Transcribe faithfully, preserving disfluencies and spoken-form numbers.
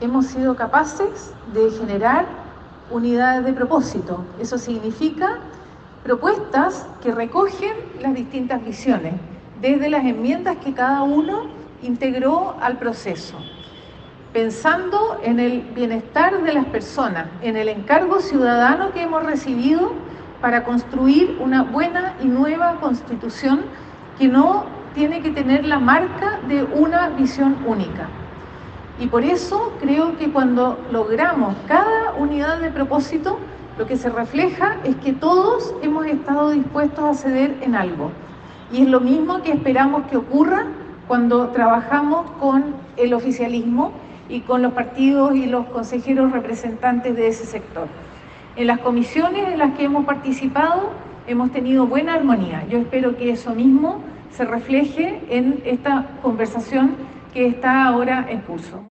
hemos sido capaces de generar unidades de propósito. Eso significa propuestas que recogen las distintas visiones, desde las enmiendas que cada uno integró al proceso, pensando en el bienestar de las personas, en el encargo ciudadano que hemos recibido para construir una buena y nueva Constitución que no tiene que tener la marca de una visión única. Y por eso creo que cuando logramos cada unidad de propósito, lo que se refleja es que todos hemos estado dispuestos a ceder en algo. Y es lo mismo que esperamos que ocurra cuando trabajamos con el oficialismo y con los partidos y los consejeros representantes de ese sector. En las comisiones en las que hemos participado hemos tenido buena armonía. Yo espero que eso mismo se refleje en esta conversación que está ahora en curso.